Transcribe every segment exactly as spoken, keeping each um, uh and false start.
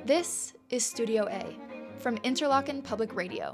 This is Studio A from Interlochen Public Radio.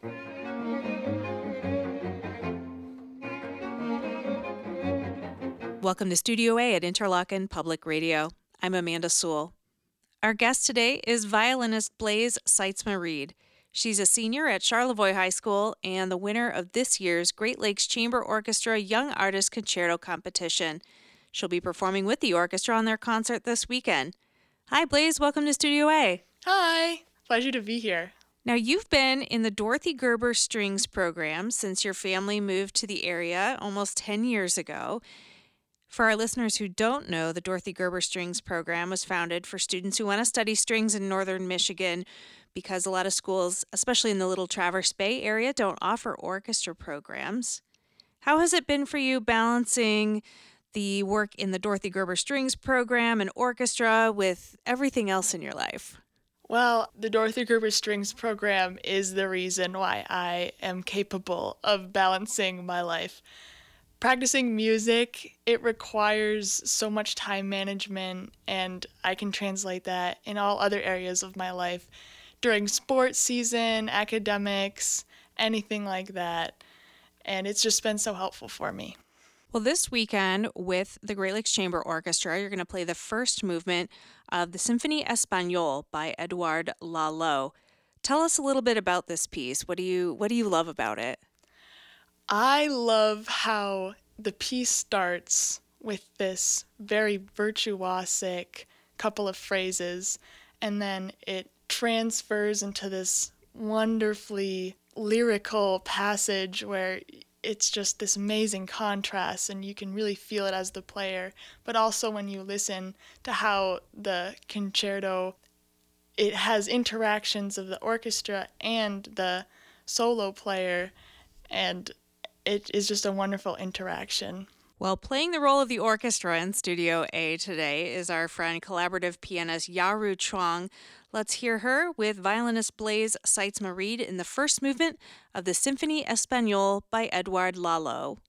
Welcome to Studio A at Interlochen Public Radio. I'm Amanda Sewell. Our guest today is violinist Blaise Sytsma-Reed. She's a senior at Charlevoix High School and the winner of this year's Great Lakes Chamber Orchestra Young Artist Concerto Competition. She'll be performing with the orchestra on their concert this weekend. Hi, Blaise. Welcome to Studio A. Hi. Pleasure to be here. Now, you've been in the Dorothy Gerber Strings program since your family moved to the area almost ten years ago. For our listeners who don't know, the Dorothy Gerber Strings program was founded for students who want to study strings in northern Michigan because a lot of schools, especially in the Little Traverse Bay area, don't offer orchestra programs. How has it been for you balancing the work in the Dorothy Gerber Strings program and orchestra with everything else in your life? Well, the Dorothy Gerber Strings program is the reason why I am capable of balancing my life. Practicing music, it requires so much time management, and I can translate that in all other areas of my life. During sports season, academics, anything like that. And it's just been so helpful for me. Well, this weekend with the Great Lakes Chamber Orchestra, you're going to play the first movement of the Symphonie Espagnole by Edouard Lalo. Tell us a little bit about this piece. What do you what do you love about it? I love how the piece starts with this very virtuosic couple of phrases, and then it transfers into this wonderfully lyrical passage where it's just this amazing contrast, and you can really feel it as the player, but also when you listen to how the concerto, it has interactions of the orchestra and the solo player, and it is just a wonderful interaction. Well, playing the role of the orchestra in Studio A today is our friend, collaborative pianist Yaru Chuang. Let's hear her with violinist Blaise Sytsma-Reed in the first movement of the Symphonie Espagnole by Edouard Lalo.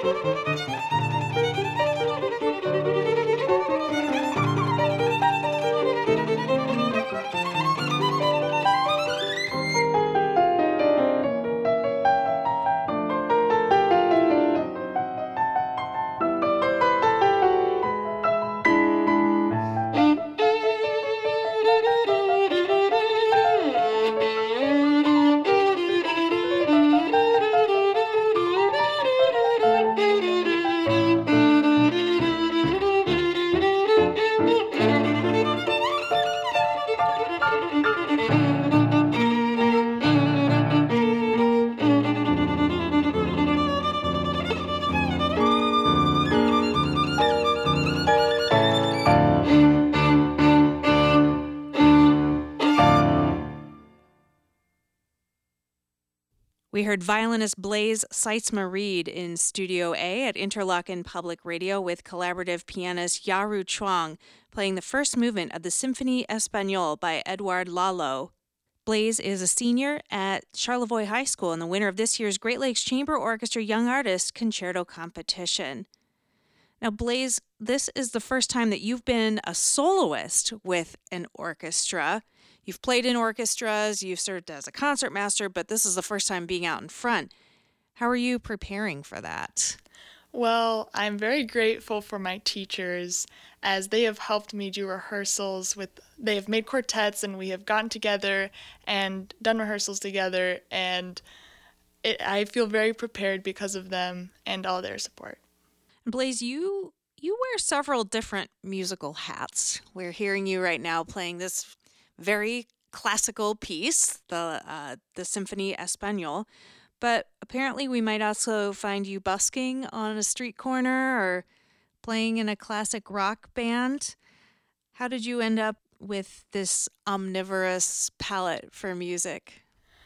We heard violinist Blaise Seitzma-Reed in Studio A at Interlochen Public Radio with collaborative pianist Yaru Chuang playing the first movement of the Symphonie Espagnole by Edouard Lalo. Blaise is a senior at Charlevoix High School and the winner of this year's Great Lakes Chamber Orchestra Young Artist Concerto Competition. Now, Blaise, this is the first time that you've been a soloist with an orchestra. You've played in orchestras, you've served as a concertmaster, but this is the first time being out in front. How are you preparing for that? Well, I'm very grateful for my teachers as they have helped me do rehearsals with, they have made quartets and we have gotten together and done rehearsals together, and it, I feel very prepared because of them and all their support. Blaise, you you wear several different musical hats. We're hearing you right now playing this very classical piece, the uh, the Symphonie Espagnole, but apparently we might also find you busking on a street corner or playing in a classic rock band. How did you end up with this omnivorous palette for music?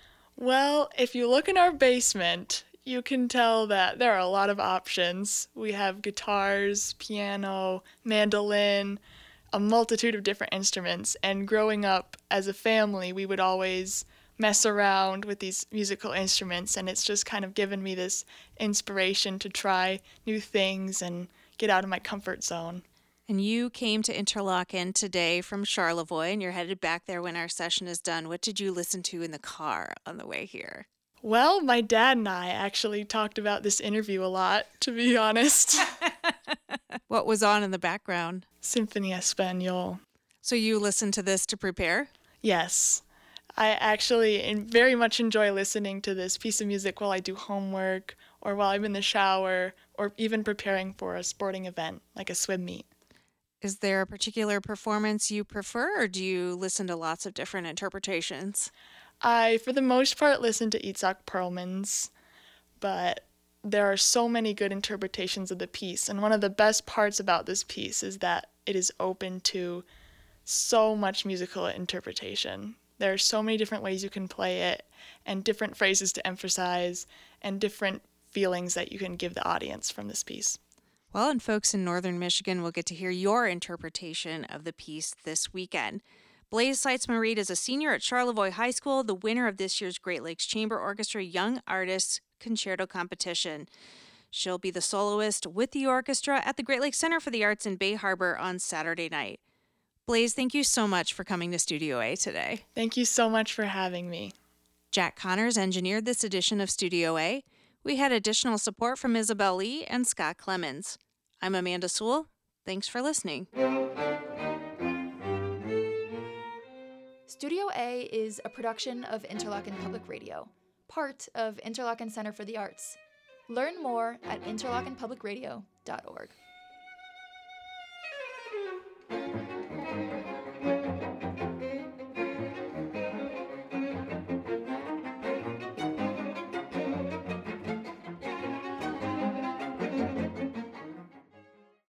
Well, if you look in our basement, you can tell that there are a lot of options. We have guitars, piano, mandolin, a multitude of different instruments, and growing up as a family, we would always mess around with these musical instruments, and it's just kind of given me this inspiration to try new things and get out of my comfort zone. And you came to Interlochen today from Charlevoix, and you're headed back there when our session is done. What did you listen to in the car on the way here? Well, my dad and I actually talked about this interview a lot, to be honest. What was on in the background? Symphonie Espagnole. So you listened to this to prepare? Yes. I actually very much enjoy listening to this piece of music while I do homework or while I'm in the shower or even preparing for a sporting event like a swim meet. Is there a particular performance you prefer, or do you listen to lots of different interpretations? I, for the most part, listen to Itzhak Perlman's, but there are so many good interpretations of the piece, and one of the best parts about this piece is that it is open to so much musical interpretation. There are so many different ways you can play it, and different phrases to emphasize, and different feelings that you can give the audience from this piece. Well, and folks in northern Michigan will get to hear your interpretation of the piece this weekend. Blaise Seitzma-Reed is a senior at Charlevoix High School, the winner of this year's Great Lakes Chamber Orchestra Young Artists Concerto Competition. She'll be the soloist with the orchestra at the Great Lakes Center for the Arts in Bay Harbor on Saturday night. Blaise, thank you so much for coming to Studio A today. Thank you so much for having me. Jack Connors engineered this edition of Studio A. We had additional support from Isabel Lee and Scott Clemens. I'm Amanda Sewell. Thanks for listening. Studio A is a production of Interlochen Public Radio, part of Interlochen Center for the Arts. Learn more at interlochen public radio dot org.